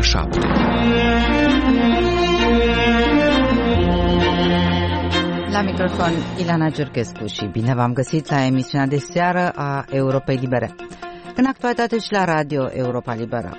7. La microfon Ilana Giurgescu și bine v-am găsit la emisiunea de seară a Europei Libere. În actualitate și la Radio Europa Liberă.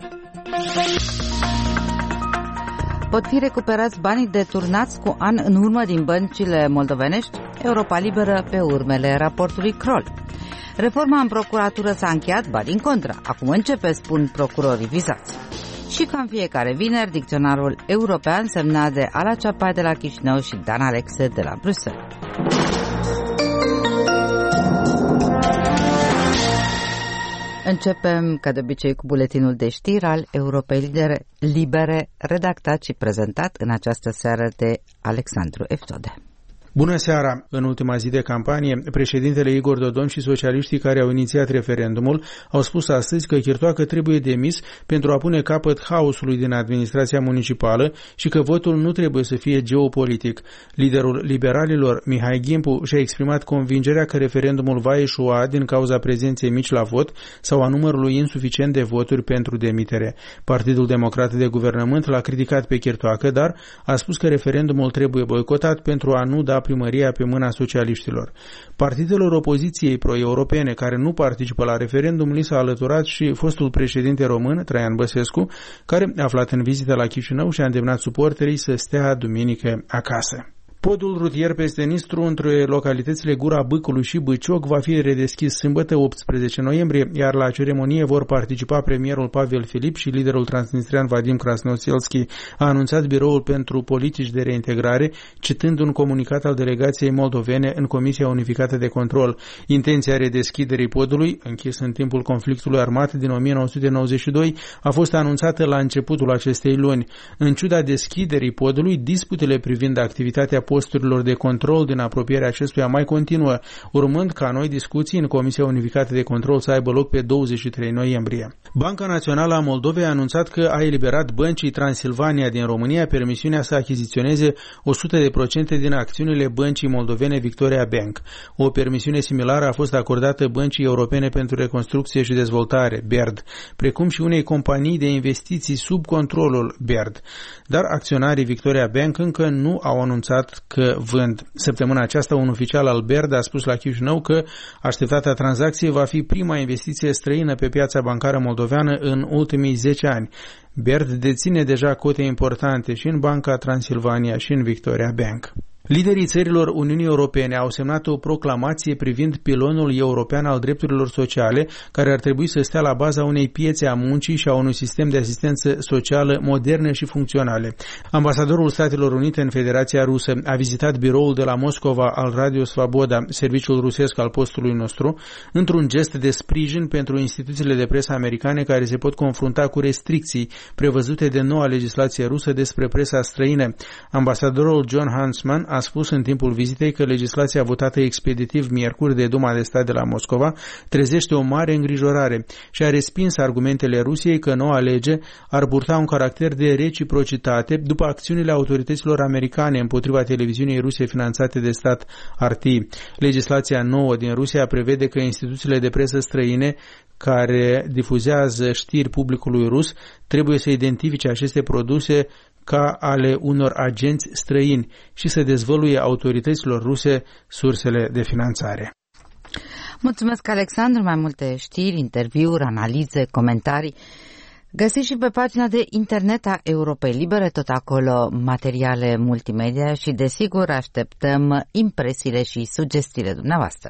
Pot fi recuperați banii deturnați cu ani în urmă din băncile moldovenești? Europa Liberă pe urmele raportului Kroll. Reforma în procuratură s-a încheiat, ba din contră. Acum începe, spun procurorii vizați. Și ca în fiecare vineri, dicționarul european semnat de Ala Ceapai de la Chișinău și Dan Alexe de la Bruxelles. Începem, ca de obicei, cu buletinul de știri al Europei Libere, redactat și prezentat în această seară de Alexandru Eftode. Bună seara! În ultima zi de campanie, președintele Igor Dodon și socialiștii care au inițiat referendumul au spus astăzi că Chirtoacă trebuie demis pentru a pune capăt haosului din administrația municipală și că votul nu trebuie să fie geopolitic. Liderul liberalilor, Mihai Ghimpu, și-a exprimat convingerea că referendumul va eșua din cauza prezenței mici la vot sau a numărului insuficient de voturi pentru demitere. Partidul Democrat de Guvernământ l-a criticat pe Chirtoacă, dar a spus că referendumul trebuie boicotat pentru a nu da primăria pe mâna socialiștilor. Partidelor opoziției pro-europene care nu participă la referendum li s-a alăturat și fostul președinte român, Traian Băsescu, care, aflat în vizită la Chișinău, și-a îndemnat suporterii să stea duminică acasă. Podul rutier peste Nistru între localitățile Gura Bâcului și Bâcioc va fi redeschis sâmbătă 18 noiembrie, iar la ceremonie vor participa premierul Pavel Filip și liderul transnistrian Vadim Krasnoselski, a anunțat Biroul pentru Politici de Reintegrare, citând un comunicat al delegației moldovene în Comisia Unificată de Control. Intenția redeschiderii podului, închis în timpul conflictului armat din 1992, a fost anunțată la începutul acestei luni. În ciuda deschiderii podului, disputele privind activitatea posturilor de control din apropierea acestuia mai continuă, urmând ca noi discuții în Comisia Unificată de Control să aibă loc pe 23 noiembrie. Banca Națională a Moldovei a anunțat că a eliberat băncii Transilvania din România permisiunea să achiziționeze 100% din acțiunile băncii moldovene Victoria Bank. O permisiune similară a fost acordată Băncii Europene pentru Reconstrucție și Dezvoltare, BERD, precum și unei companii de investiții sub controlul BERD. Dar acționarii Victoria Bank încă nu au anunțat că vând. Săptămâna aceasta, un oficial al BERD a spus la Chișinău că așteptata tranzacție va fi prima investiție străină pe piața bancară moldoveană în ultimii 10 ani. BERD deține deja cote importante și în Banca Transilvania și în Victoria Bank. Liderii țărilor Uniunii Europene au semnat o proclamație privind pilonul european al drepturilor sociale, care ar trebui să stea la baza unei piețe a muncii și a unui sistem de asistență socială moderne și funcționale. Ambasadorul Statelor Unite în Federația Rusă a vizitat biroul de la Moscova al Radio Svoboda, serviciul rusesc al postului nostru, într-un gest de sprijin pentru instituțiile de presă americane care se pot confrunta cu restricții prevăzute de noua legislație rusă despre presa străină. Ambasadorul John Huntsman a spus în timpul vizitei că legislația votată expeditiv miercuri de Duma de Stat de la Moscova trezește o mare îngrijorare și a respins argumentele Rusiei că noua lege ar purta un caracter de reciprocitate după acțiunile autorităților americane împotriva televiziunii ruse finanțate de stat RT. Legislația nouă din Rusia prevede că instituțiile de presă străine care difuzează știri publicului rus trebuie să identifice aceste produse ca ale unor agenți străini și să dezvăluie autorităților ruse sursele de finanțare. Mulțumesc, Alexandru. Mai multe știri, interviuri, analize, comentarii găsiți și pe pagina de internet a Europei Libere, tot acolo materiale multimedia și, desigur, așteptăm impresiile și sugestiile dumneavoastră.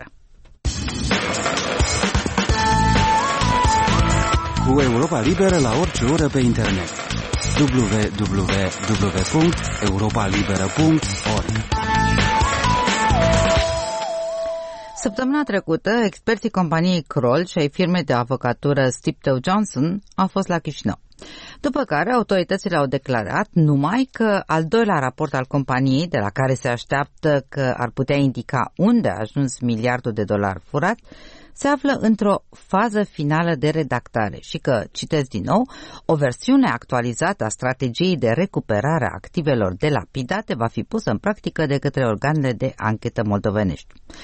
Cu Europa Liberă la orice oră pe internet. www.europalibera.org. Săptămâna trecută, experții companiei Kroll și ai firmei de avocatură Steptoe Johnson au fost la Chișinău. După care, autoritățile au declarat numai că al doilea raport al companiei, de la care se așteaptă că ar putea indica unde a ajuns miliardul de dolari furat, se află într-o fază finală de redactare și că, citesc din nou, o versiune actualizată a strategiei de recuperare a activelor delapidate va fi pusă în practică de către organele de anchetă moldovenești.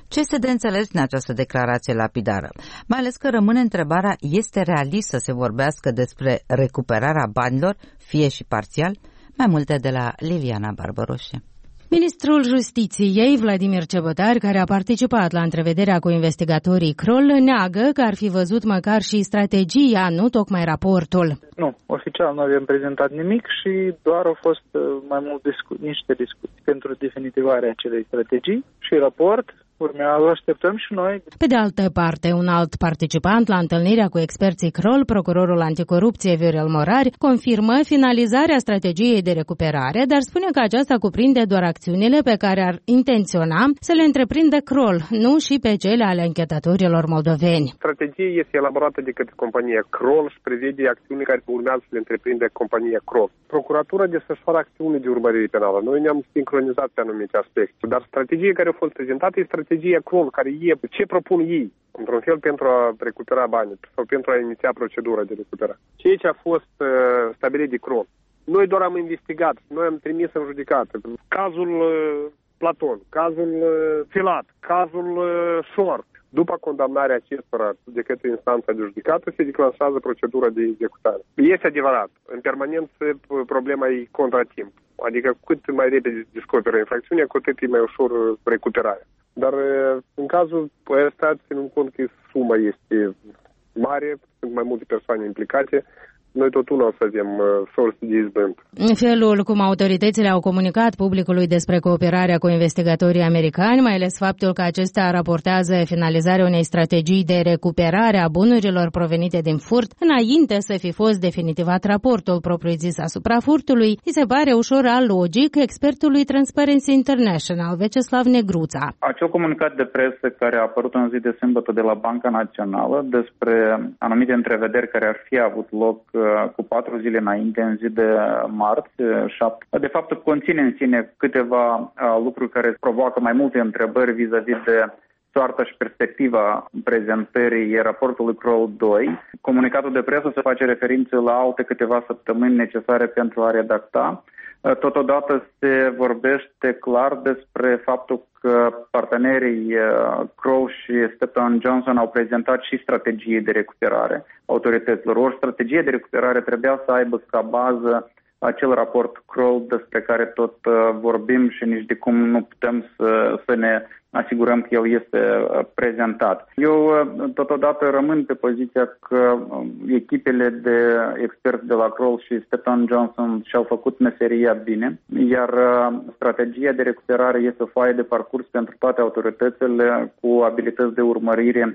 Ce este de înțeles din această declarație lapidară? Mai ales că rămâne întrebarea, este realist să se vorbească despre recuperarea banilor, fie și parțial? Mai multe de la Liliana Barbaroșe. Ministrul Justiției, Vladimir Cebătar, care a participat la întrevederea cu investigatorii Kroll, neagă că ar fi văzut măcar și strategia, nu tocmai raportul. Nu, oficial nu avem prezentat nimic și doar au fost mai mult niște discuții pentru definitivarea acelei strategii și raport. Urmează, așteptăm și noi. Pe de altă parte, un alt participant la întâlnirea cu experții Kroll, procurorul anticorupție Viorel Morari, confirmă finalizarea strategiei de recuperare, dar spune că aceasta cuprinde doar acțiunile pe care ar intenționa să le întreprindă Kroll, nu și pe cele ale anchetatorilor moldoveni. Strategia este elaborată de către compania Kroll și prevede acțiuni care urmează să le întreprindă compania Kroll. Procuratura desfășoară acțiuni de urmărire penală. Noi ne-am sincronizat pe anumite aspecte, dar strategia care a fost prezentată este strategia Kroll, care e ce propun ei, într-un fel, pentru a recupera banii sau pentru a iniția procedura de recuperare. Ceea ce a fost stabilit de Kroll. Noi doar am investigat, noi am trimis în judecată cazul Platon, cazul Filat, cazul Short. După condamnarea acestora de către instanța de judecată, se declanșează procedura de executare. Este adevărat, în permanență problema e contratimp. Adică cât mai repede descoperă infracțiunea, cu atât e mai ușor recuperarea. Dar în cazul ăsta, ținând cont că suma este mare, sunt mai multe persoane implicate, noi tot nu o să avem surse de izbând. În felul cum autoritățile au comunicat publicului despre cooperarea cu investigatorii americani, mai ales faptul că acestea raportează finalizarea unei strategii de recuperare a bunurilor provenite din furt, înainte să fi fost definitivat raportul propriu-zis asupra furtului, îi se pare ușor alogic expertului Transparency International, Veceslav Negruța. Acel comunicat de presă care a apărut în zi de sâmbătă de la Banca Națională despre anumite întrevederi care ar fi avut loc cu 4 zile înainte, în zi de marți, 7. De fapt, conține în sine câteva lucruri care provoacă mai multe întrebări vis-a-vis de soarta și perspectiva prezentării raportului Kroll 2. Comunicatul de presă se face referință la alte câteva săptămâni necesare pentru a redacta. Totodată se vorbește clar despre faptul că partenerii Kroll și Stephen Johnson au prezentat și strategii de recuperare autorităților. Ori strategie de recuperare trebuia să aibă ca bază acel raport Kroll despre care tot vorbim și nici de cum nu putem să ne asigurăm că el este prezentat. Eu totodată rămân pe poziția că echipele de experți de la Kroll și Stephen Johnson și-au făcut meseria bine, iar strategia de recuperare este o foaie de parcurs pentru toate autoritățile cu abilități de urmărire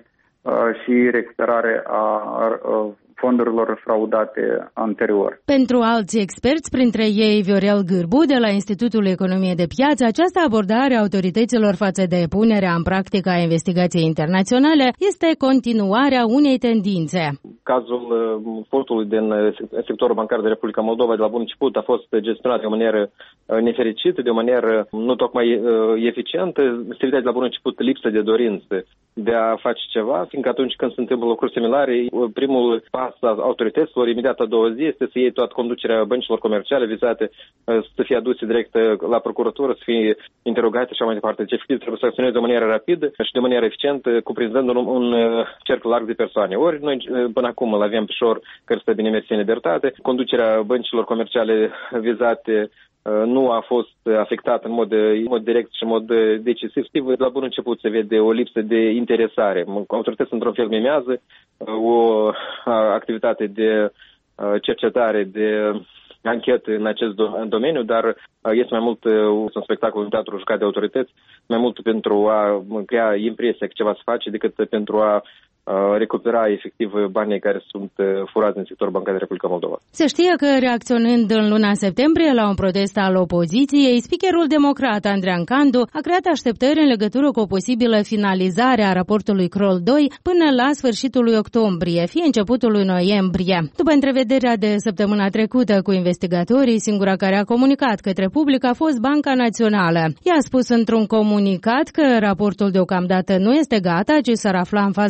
și recuperare a fondurilor fraudate anterior. Pentru alți experți, printre ei Viorel Gârbu de la Institutul Economie de Piață, această abordare a autorităților față de punerea în practică a investigației internaționale este continuarea unei tendințe. Cazul furtului din sectorul bancar de Republica Moldova de la bun început a fost gestionat de o manieră nefericită, de o manieră nu tocmai eficientă. Se vedea de la bun început lipsă de dorință de a face ceva, fiindcă atunci când se întâmplă lucruri similare, primul pas a autorităților, imediat a doua zi, este să iei toată conducerea băncilor comerciale vizate, să fie aduse direct la procuratură, să fie interogate și așa mai departe. Deci, efectiv, trebuie să acționeze de o manieră rapidă și de o manieră eficientă, cuprinzând un cerc larg de persoane. Ori noi până acum îl avem pe șor, care stă bine mersi în libertate, conducerea băncilor comerciale vizate nu a fost afectat în mod direct și în mod decisiv. De la bun început se vede o lipsă de interesare. Autoritățile într-un fel mimează o activitate de cercetare, de anchetă în acest domeniu, dar este mai mult un spectacol, un teatru jucat de autorități, mai mult pentru a crea impresia că ceva se face decât pentru a recupera efectiv banii care sunt furați în sectorul bancar de Republica Moldova. Se știe că, reacționând în luna septembrie la un protest al opoziției, speakerul democrat Andrean Candu a creat așteptări în legătură cu o posibilă finalizare a raportului Kroll 2 până la sfârșitul lui octombrie, fie începutul lui noiembrie. După întrevederea de săptămâna trecută cu investigatorii, singura care a comunicat către public a fost Banca Națională. Ea a spus într-un comunicat că raportul deocamdată nu este gata, ci s-ar afla în faza finală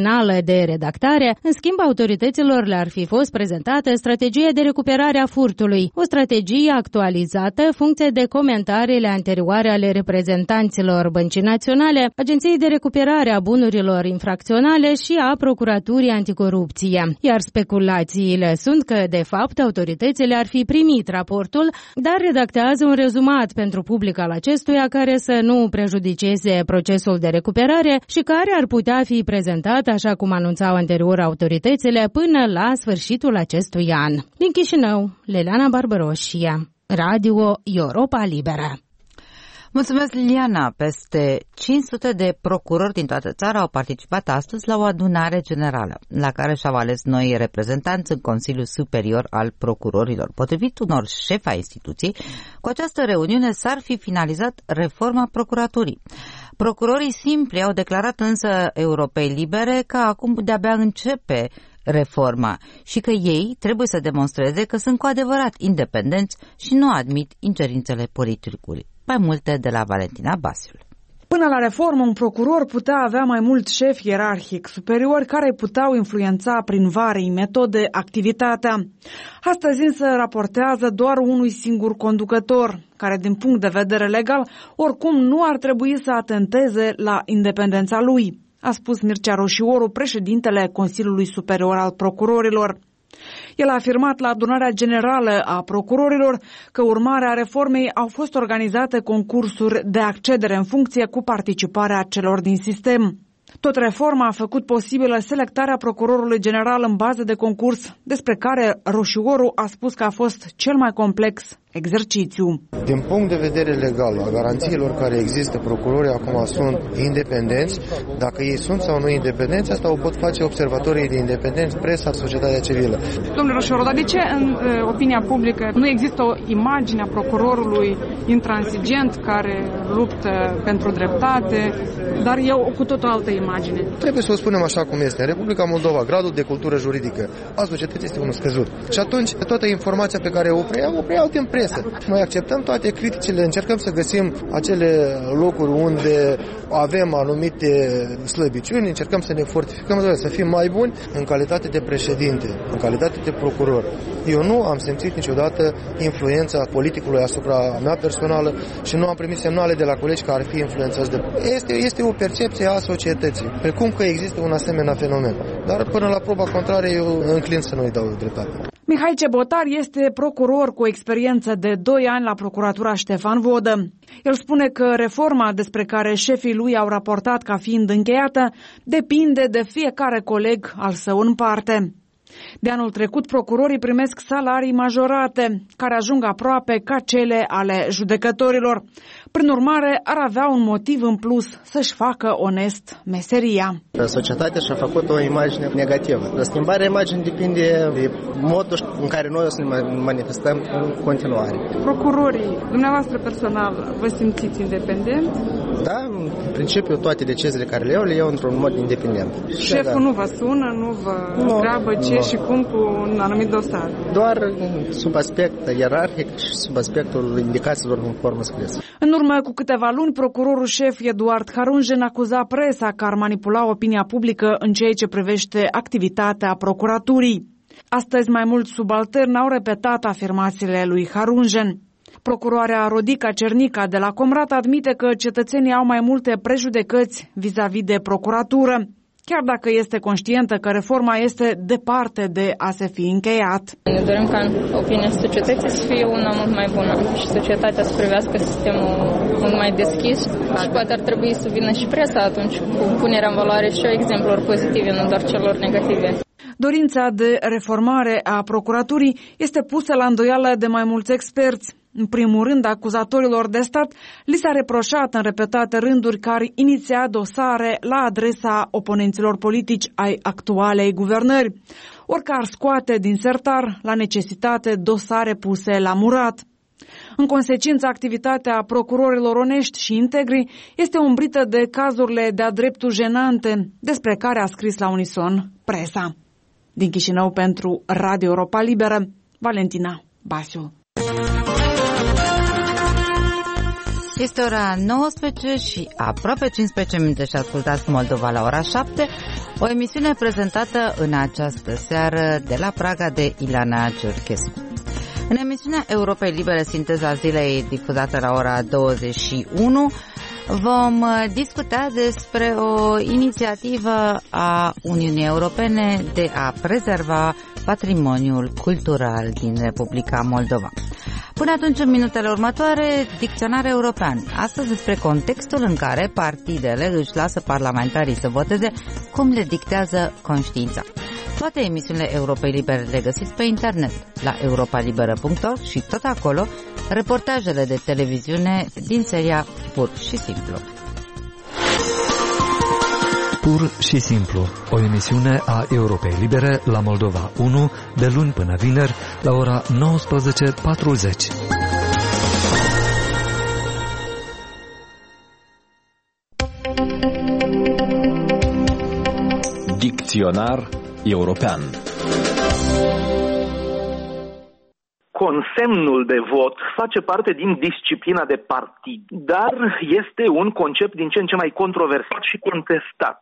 finală de redactare, în schimb autorităților le-ar fi fost prezentată strategia de recuperare a furtului, o strategie actualizată în funcție de comentariile anterioare ale reprezentanților Băncii Naționale, Agenției de Recuperare a Bunurilor Infracționale și a Procuraturii Anticorupție. Iar speculațiile sunt că, de fapt, autoritățile ar fi primit raportul, dar redactează un rezumat pentru public al acestuia care să nu prejudicieze procesul de recuperare și care ar putea fi prezentat, așa cum anunțau anterior autoritățile, până la sfârșitul acestui an. Din Chișinău, Leliana Barbaroșia, Radio Europa Liberă. Mulțumesc, Liliana! Peste 500 de procurori din toată țara au participat astăzi la o adunare generală, la care și-au ales noi reprezentanți în Consiliul Superior al Procurorilor. Potrivit unor șefi ai instituției, cu această reuniune s-ar fi finalizat reforma procuraturii. Procurorii simpli au declarat însă Europei Libere că acum de-abia începe reforma și că ei trebuie să demonstreze că sunt cu adevărat independenți și nu admit ingerințele politicului. Mai multe de la Valentina Basiul. Până la reformă, un procuror putea avea mai mulți șefi ierarhic superiori care puteau influența prin vari metode activitatea. Astăzi însă raportează doar unui singur conducător, care din punct de vedere legal oricum nu ar trebui să atenteze la independența lui, a spus Mircea Roșioru, președintele Consiliului Superior al Procurorilor. El a afirmat la adunarea generală a procurorilor că urmare a reformei au fost organizate concursuri de accedere în funcție cu participarea celor din sistem. Tot reforma a făcut posibilă selectarea procurorului general în bază de concurs, despre care Roșioru a spus că a fost cel mai complex exercițiu. Din punct de vedere legal, a garanțiilor care există, procurorii acum sunt independenți. Dacă ei sunt sau nu independenți, asta o pot face observatorii de independenți, presa, societatea civilă. Domnule Roșioru, dar de ce în opinia publică nu există o imagine a procurorului intransigent care luptă pentru dreptate, dar e cu tot o altă imagine? Trebuie să o spunem așa cum este. În Republica Moldova, gradul de cultură juridică a societății este unul scăzut. Și atunci, toată informația pe care o preiau din presă. Noi acceptăm toate criticile, încercăm să găsim acele locuri unde avem anumite slăbiciuni, încercăm să ne fortificăm, să fim mai buni în calitate de președinte, în calitate de procuror. Eu nu am simțit niciodată influența politicului asupra mea personală și nu am primit semnale de la colegi care ar fi influențați de... Este o percepție a societății, precum că există un asemenea fenomen. Dar până la proba contrară eu înclin să nu-i dau dreptate. Mihai Cebotar este procuror cu experiență de 2 ani la Procuratura Ștefan Vodă. El spune că reforma despre care șefii lui au raportat ca fiind încheiată depinde de fiecare coleg al său în parte. De anul trecut, procurorii primesc salarii majorate, care ajung aproape ca cele ale judecătorilor. Prin urmare, ar avea un motiv în plus să-și facă onest meseria. Societatea și-a făcut o imagine negativă. Schimbarea imaginii depinde de modul în care noi o să ne manifestăm în continuare. Procurorii, dumneavoastră personal, vă simțiți independent? Da, în principiu toate deciziile care le iau într-un mod independent. Șeful nu vă sună, nu vă întreabă ce și cum cu un anumit dosar? Doar sub aspect ierarhic și sub aspectul indicațiilor în formă scrisă. În urmă cu câteva luni, procurorul șef Eduard Harunjen acuza presa că ar manipula opinia publică în ceea ce privește activitatea procuraturii. Astăzi mai mulți subalterni au repetat afirmațiile lui Harunjen. Procuroarea Rodica Cernica de la Comrat admite că cetățenii au mai multe prejudecăți vis-a-vis de procuratură, chiar dacă este conștientă că reforma este departe de a se fi încheiat. Ne dorim ca în opinia societății să fie una mult mai bună și societatea să privească sistemul mult mai deschis și poate ar trebui să vină și presa atunci cu punerea în valoare și a exemplelor pozitive, nu doar celor negative. Dorința de reformare a procuraturii este pusă la îndoială de mai mulți experți. În primul rând, acuzatorilor de stat li s-a reproșat în repetate rânduri că ar iniția dosare la adresa oponenților politici ai actualei guvernări, ori că ar scoate din sertar la necesitate dosare puse la murat. În consecință, activitatea procurorilor onești și integri este umbrită de cazurile de-a dreptul jenante, despre care a scris la unison presa. Din Chișinău pentru Radio Europa Liberă, Valentina Basiu. Este ora 19 și aproape 15 minute și ascultați Moldova la ora 7. O emisiune prezentată în această seară de la Praga de Ileana Cerchescu. În emisiunea Europei Libere, Sinteza Zilei, difuzată la ora 21, vom discuta despre o inițiativă a Uniunii Europene de a prezerva patrimoniul cultural din Republica Moldova. Până atunci, în minutele următoare, dicționar european. Astăzi despre contextul în care partidele își lasă parlamentarii să voteze cum le dictează conștiința. Toate emisiunile Europei Libere le găsiți pe internet la europalibera.org și tot acolo reportajele de televiziune din seria Pur și Simplu. Pur și Simplu, o emisiune a Europei Libere la Moldova 1, de luni până vineri, la ora 19:40. Dicționar european. Consemnul de vot face parte din disciplina de partid, dar este un concept din ce în ce mai controversat și contestat.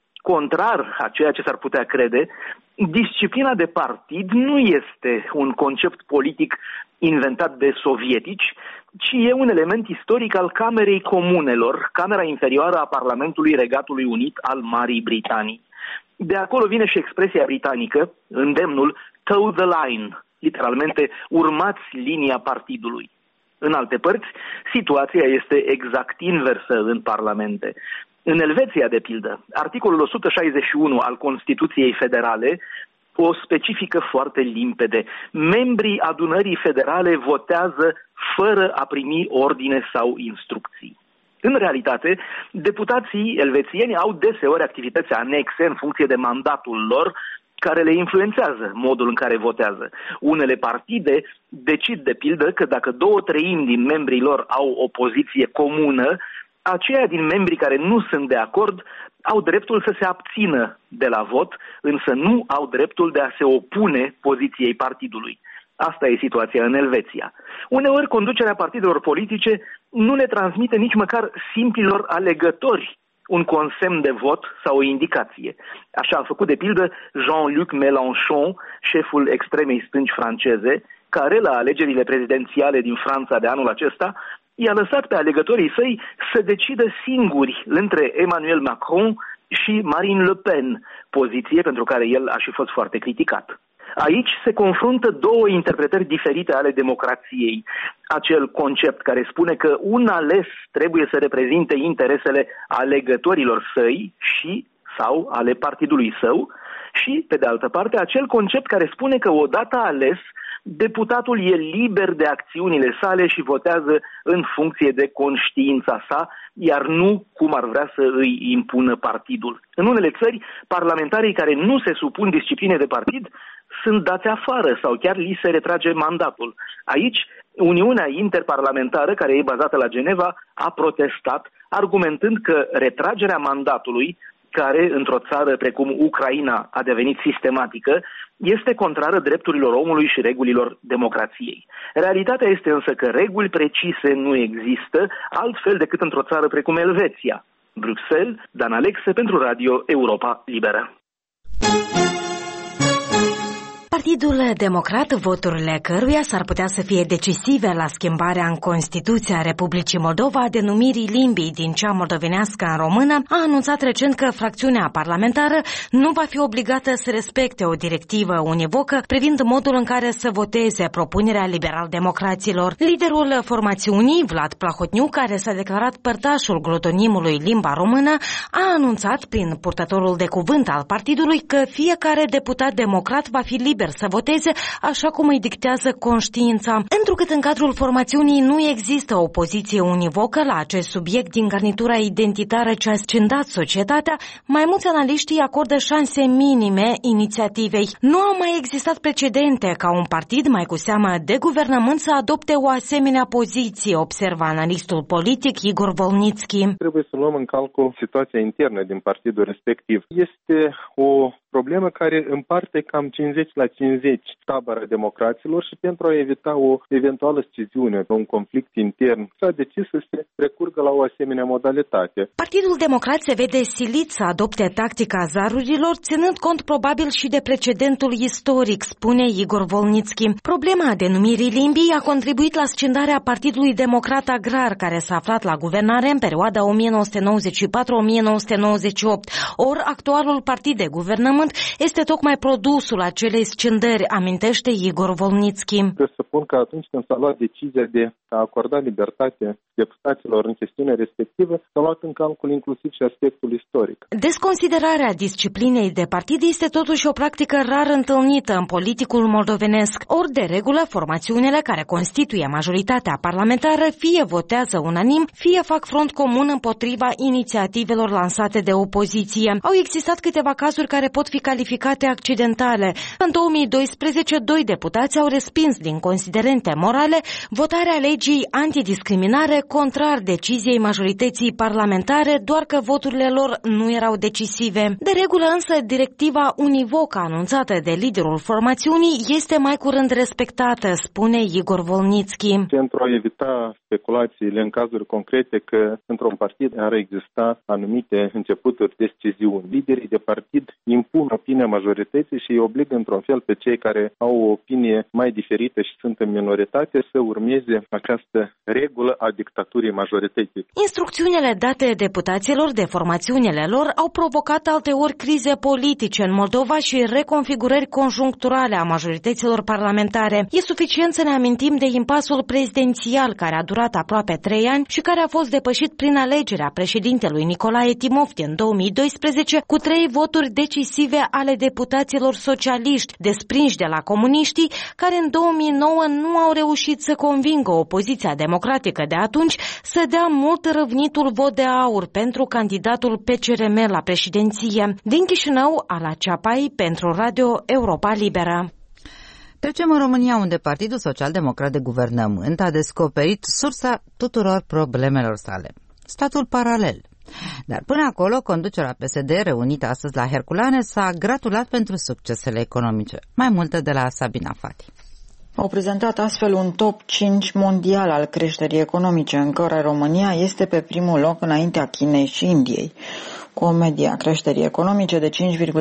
Contrar a ceea ce s-ar putea crede, disciplina de partid nu este un concept politic inventat de sovietici, ci e un element istoric al Camerei Comunelor, camera inferioară a Parlamentului Regatului Unit al Marii Britanii. De acolo vine și expresia britanică, îndemnul toe the line, literalmente urmați linia partidului. În alte părți, situația este exact inversă în parlamente. În Elveția, de pildă, articolul 161 al Constituției Federale o specifică foarte limpede. Membrii adunării federale votează fără a primi ordine sau instrucții. În realitate, deputații elvețieni au deseori activități anexe în funcție de mandatul lor, care le influențează modul în care votează. Unele partide decid, de pildă, că dacă 2/3 din membrii lor au o poziție comună, aceia din membrii care nu sunt de acord au dreptul să se abțină de la vot, însă nu au dreptul de a se opune poziției partidului. Asta e situația în Elveția. Uneori, conducerea partidelor politice nu le transmite nici măcar simplilor alegători un consemn de vot sau o indicație. Așa a făcut, de pildă, Jean-Luc Mélenchon, șeful extremei stângi franceze, care, la alegerile prezidențiale din Franța de anul acesta, i-a lăsat pe alegătorii săi să decidă singuri între Emmanuel Macron și Marine Le Pen, poziție pentru care el a și fost foarte criticat. Aici se confruntă două interpretări diferite ale democrației. Acel concept care spune că un ales trebuie să reprezinte interesele alegătorilor săi și sau ale partidului său și, pe de altă parte, acel concept care spune că odată ales, deputatul e liber de acțiunile sale și votează în funcție de conștiința sa, iar nu cum ar vrea să îi impună partidul. În unele țări, parlamentarii care nu se supun disciplinei de partid sunt dați afară sau chiar li se retrage mandatul. Aici, Uniunea Interparlamentară, care e bazată la Geneva, a protestat, argumentând că retragerea mandatului, care într-o țară precum Ucraina a devenit sistematică, este contrară drepturilor omului și regulilor democrației. Realitatea este însă că reguli precise nu există, altfel decât într-o țară precum Elveția. Bruxelles, Dan Alexe pentru Radio Europa Liberă. Partidul Democrat, voturile căruia s-ar putea să fie decisive la schimbarea în Constituția Republicii Moldova a denumirii limbii din cea moldovenească în română, a anunțat recent că fracțiunea parlamentară nu va fi obligată să respecte o directivă univocă privind modul în care să voteze propunerea liberal-democraților. Liderul formațiunii, Vlad Plahotniuc, care s-a declarat părtașul glotonimului limba română, a anunțat prin purtătorul de cuvânt al partidului că fiecare deputat democrat va fi liber să voteze așa cum îi dictează conștiința. Întrucât în cadrul formațiunii nu există o poziție univocă la acest subiect din garnitura identitară ce a scindat societatea, mai mulți analiști acordă șanse minime inițiativei. Nu au mai existat precedente ca un partid, mai cu seamă de guvernământ, să adopte o asemenea poziție, observă analistul politic Igor Volnitski. Trebuie să luăm în calcul situația internă din partidul respectiv. Este o problemă care împarte cam 50 la 50 tabăra democraților și pentru a evita o eventuală sciziune, un conflict intern, s-a decis să se recurgă la o asemenea modalitate. Partidul Democrat se vede silit să adopte tactica zarurilor, ținând cont probabil și de precedentul istoric, spune Igor Volnitski. Problema denumirii limbii a contribuit la scindarea Partidului Democrat Agrar, care s-a aflat la guvernare în perioada 1994-1998. Ori actualul partid de guvernământ este tocmai produsul acelei scindări, amintește Igor Volnitski. Trebuie să spun că atunci când s-a luat decizia de a acorda libertate deputaților în chestiunea respectivă, s-a luat în calcul inclusiv și aspectul istoric. Desconsiderarea disciplinei de partid este totuși o practică rar întâlnită în politicul moldovenesc. Ori de regulă, formațiunile care constituie majoritatea parlamentară fie votează unanim, fie fac front comun împotriva inițiativelor lansate de opoziție. Au existat câteva cazuri care pot fi calificate accidentale. În 2012, 2 deputați au respins din considerente morale votarea legii antidiscriminare contrar deciziei majorității parlamentare, doar că voturile lor nu erau decisive. De regulă însă, directiva univocă anunțată de liderul formațiunii este mai curând respectată, spune Igor Volnitski. Pentru a evita speculațiile în cazuri concrete că într-un partid ar exista anumite începuturi de sciziuni, liderii de partid impun opinia majorității și îi obligă într-un fel pe cei care au o opinie mai diferită și sunt în minoritate să urmeze această regulă a dictaturii majorității. Instrucțiunile date deputaților de formațiunile lor au provocat alteori crize politice în Moldova și reconfigurări conjuncturale a majorităților parlamentare. E suficient să ne amintim de impasul prezidențial care a durat aproape 3 ani și care a fost depășit prin alegerea președintelui Nicolae Timofte în 2012 cu 3 voturi decisive ale deputaților socialiști desprinși de la comuniștii, care în 2009 nu au reușit să convingă opoziția democratică de atunci să dea mult răvnitul vot de aur pentru candidatul PCRM la președinție. Din Chișinău, Ala Ceapai, pentru Radio Europa Liberă. Trecem în România, unde Partidul Social-Democrat de Guvernământ a descoperit sursa tuturor problemelor sale: statul paralel. Dar până acolo, conducerea PSD, reunită astăzi la Herculane, s-a gratulat pentru succesele economice. Mai multe de la Sabina Fati. Au prezentat astfel un top 5 mondial al creșterii economice, în care România este pe primul loc înaintea Chinei și Indiei. Cu o medie a creșterii economice de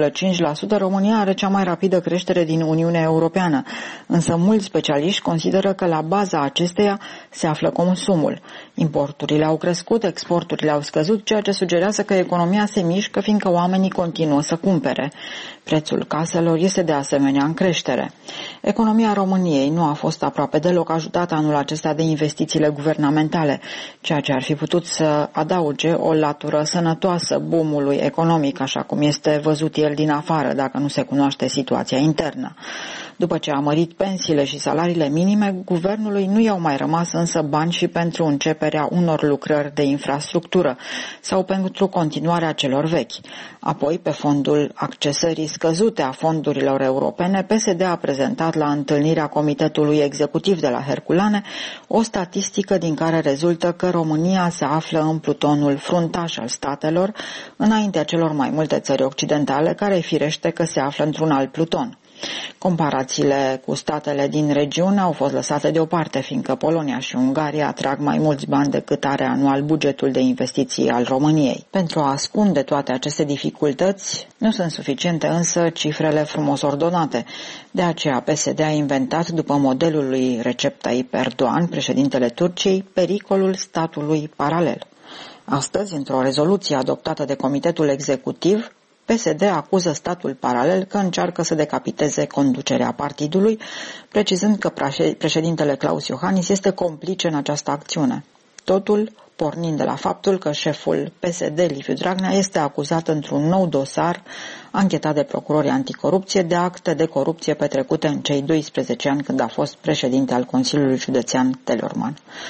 5,5%, România are cea mai rapidă creștere din Uniunea Europeană, însă mulți specialiști consideră că la baza acesteia se află consumul. Importurile au crescut, exporturile au scăzut, ceea ce sugerează că economia se mișcă, fiindcă oamenii continuă să cumpere. Prețul caselor este de asemenea în creștere. Economia României nu a fost aproape deloc ajutată anul acesta de investițiile guvernamentale, ceea ce ar fi putut să adauge o latură sănătoasă boomului economic, așa cum este văzut el din afară, dacă nu se cunoaște situația internă. După ce a mărit pensiile și salariile minime, guvernului nu i-au mai rămas însă bani și pentru începerea unor lucrări de infrastructură sau pentru continuarea celor vechi. Apoi, pe fondul accesării scăzute a fondurilor europene, PSD a prezentat la întâlnirea Comitetului Executiv de la Herculane o statistică din care rezultă că România se află în plutonul fruntaș al statelor, înaintea celor mai multe țări occidentale, care firește că se află într-un alt pluton. Comparațiile cu statele din regiune au fost lăsate deoparte, fiindcă Polonia și Ungaria atrag mai mulți bani decât are anual bugetul de investiții al României. Pentru a ascunde toate aceste dificultăți, nu sunt suficiente însă cifrele frumos ordonate. De aceea PSD a inventat, după modelul lui Recep Tayyip Erdogan, președintele Turciei, pericolul statului paralel. Astăzi, într-o rezoluție adoptată de Comitetul Executiv, PSD acuză statul paralel că încearcă să decapiteze conducerea partidului, precizând că președintele Klaus Iohannis este complice în această acțiune. Totul pornind de la faptul că șeful PSD, Liviu Dragnea, este acuzat într-un nou dosar anchetat de procurorii anticorupție de acte de corupție petrecute în cei 12 ani când a fost președinte al Consiliului Județean Teleorman.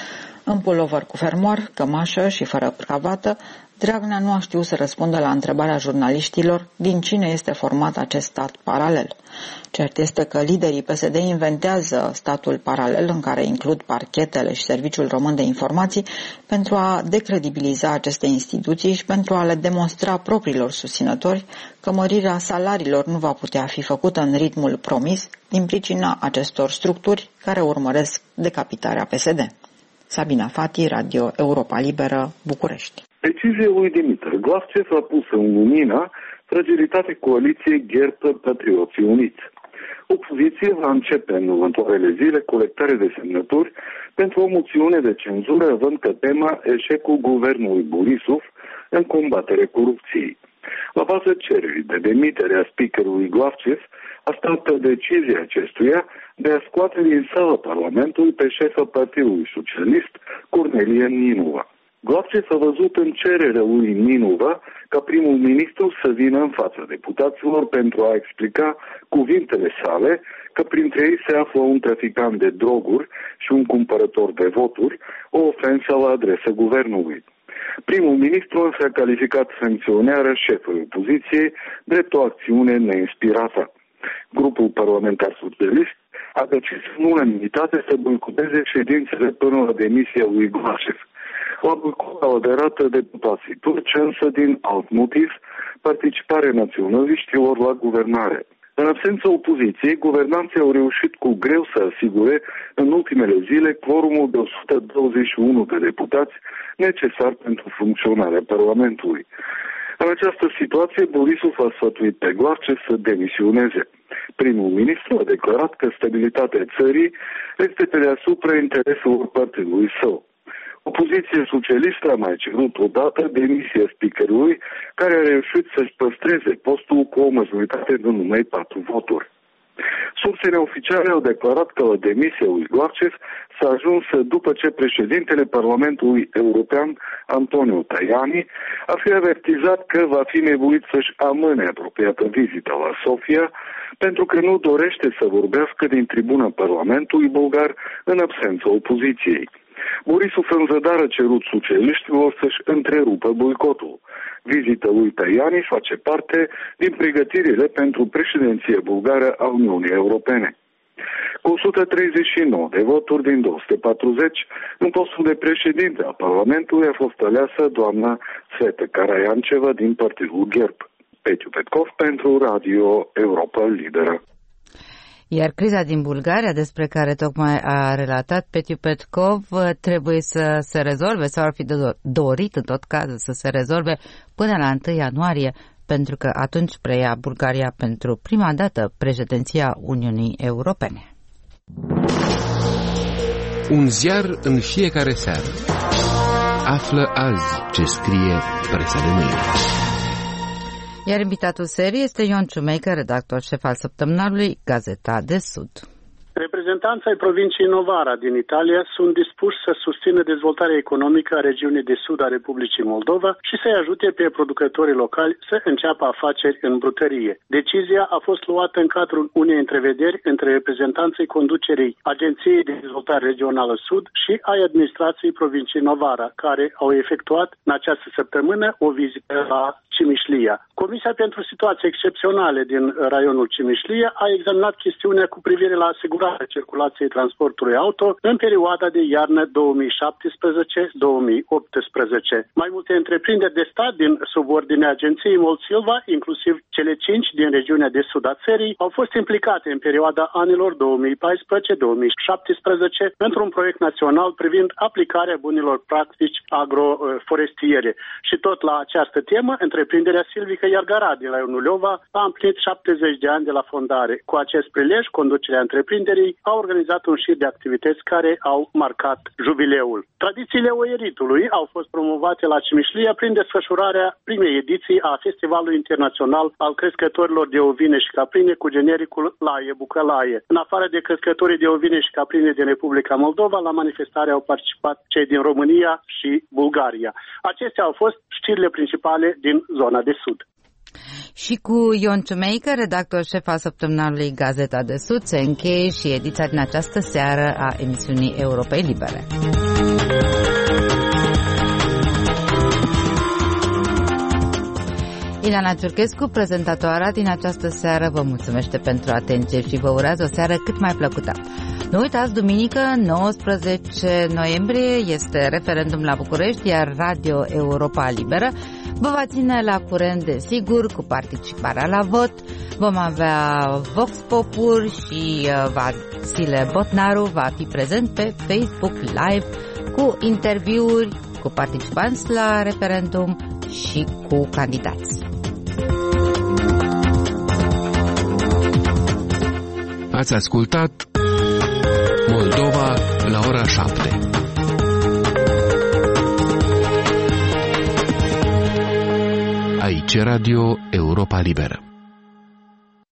În pulover cu fermoar, cămașă și fără cravată, Dragnea nu a știut să răspundă la întrebarea jurnaliștilor din cine este format acest stat paralel. Cert este că liderii PSD inventează statul paralel, în care includ parchetele și Serviciul Român de Informații, pentru a decredibiliza aceste instituții și pentru a le demonstra propriilor susținători că mărirea salariilor nu va putea fi făcută în ritmul promis din pricina acestor structuri care urmăresc decapitarea PSD. Sabina Fati, Radio Europa Liberă, București. Decizia lui Dimitar Glavcev a pus în lumină fragilitatea coaliției Ghertă-Patrioții Uniți. Opoziția va începe în următoarele zile colectarea de semnături pentru o moțiune de cenzură, având ca tema eșecul guvernului Borisov în combaterea corupției. La baza cererii de demitere a speakerului Glavcev a stat decizia acestuia de a scoate din sala Parlamentului pe șefa Partidului Socialist, Cornelia Ninova. Glavcev a văzut în cererea lui Ninova ca primul ministru să vină în fața deputaților pentru a explica cuvintele sale că printre ei se află un traficant de droguri și un cumpărător de voturi, o ofensă la adresa guvernului. Primul ministru însă a calificat sancționarea șefului opoziției drept o acțiune neinspirată. Grupul parlamentar socialist a decis în unanimitate să boicoteze ședințele până la demisia lui Glavcev. La boicot au aderat deputații turci, însă din alt motiv, participarea naționaliștilor la guvernare. În absența opoziției, guvernanții au reușit cu greu să asigure în ultimele zile quorumul de 121 de deputați necesar pentru funcționarea Parlamentului. În această situație, Borisov a sfătuit pe Glavcev să demisioneze. Primul ministru a declarat că stabilitatea țării este pe deasupra intereselor partidului său. Opoziția socialistă a mai cerut odată demisia speakerului, care a reușit să-și păstreze postul cu o majoritate de numai 4 voturi. Sursele oficiale au declarat că la demisia lui Glavcev s-a ajuns după ce președintele Parlamentului European, Antonio Tajani, a fi avertizat că va fi nevoit să-și amâne apropiată vizită la Sofia, pentru că nu dorește să vorbească din tribuna Parlamentului bulgar în absența opoziției. Borisov în zadar a cerut socialiștilor să-și întrerupă boicotul. Vizita lui Tajani face parte din pregătirile pentru președinția bulgară a Uniunii Europene. Cu 139 de voturi din 240, în postul de președinte al Parlamentului a fost aleasă doamna Sveta Karaianceva din partidul GERB. Petiu Petkov pentru Radio Europa Liberă. Iar criza din Bulgaria, despre care tocmai a relatat Petiu Petkov, trebuie să se rezolve sau ar fi dorit în tot cazul să se rezolve până la 1 ianuarie, pentru că atunci preia Bulgaria pentru prima dată președinția Uniunii Europene. Un ziar în fiecare seară. Află azi ce scrie presa de mâine. Iar invitatul serii este Ion Ciumeică, redactor șef al săptămânalului Gazeta de Sud. Reprezentanții ai provinciei Novara din Italia sunt dispuși să susțină dezvoltarea economică a regiunii de sud a Republicii Moldova și să-i ajute pe producătorii locali să înceapă afaceri în brutărie. Decizia a fost luată în cadrul unei întrevederi între reprezentanții conducerii Agenției de Dezvoltare Regională Sud și ai administrației provinciei Novara, care au efectuat în această săptămână o vizită la Cimișlia. Comisia pentru situații excepționale din raionul Cimișlia a examinat chestiunea cu privire la asigurarea circulației transportului auto în perioada de iarnă 2017-2018. Mai multe întreprinderi de stat din subordinea agenției Molsilva, inclusiv cele 5 din regiunea de sud a țării, au fost implicate în perioada anilor 2014-2017 într-un proiect național privind aplicarea bunilor practici agroforestiere. Și tot la această temă, întreprinderea silvică Iargara de la Iunuliova a împlinit 70 de ani de la fondare. Cu acest prilej, conducerea întreprinderii a organizat un șir de activități care au marcat jubileul. Tradițiile oieritului au fost promovate la Cimișlia prin desfășurarea primei ediții a Festivalului Internațional al Crescătorilor de Ovine și Caprine cu genericul Laie Bucălaie. În afară de crescătorii de ovine și caprine din Republica Moldova, la manifestare au participat cei din România și Bulgaria. Acestea au fost știrile principale din zona de sud. Și cu Ion Ciumeică, redactor șef al săptămânalului Gazeta de Sud, se încheie și ediția din această seară a emisiunii Europei Libere. Ileana Ciurchescu, prezentatoarea din această seară, vă mulțumește pentru atenție și vă urează o seară cât mai plăcută. Nu uitați, duminică, 19 noiembrie, este referendum la București, iar Radio Europa Liberă vă va ține la curent, desigur, cu participarea la vot. Vom avea Vox Popuri și Vasile Botnaru va fi prezent pe Facebook Live cu interviuri cu participanți la referendum și cu candidați. Ați ascultat Moldova la ora 7. Aici Radio Europa Liberă.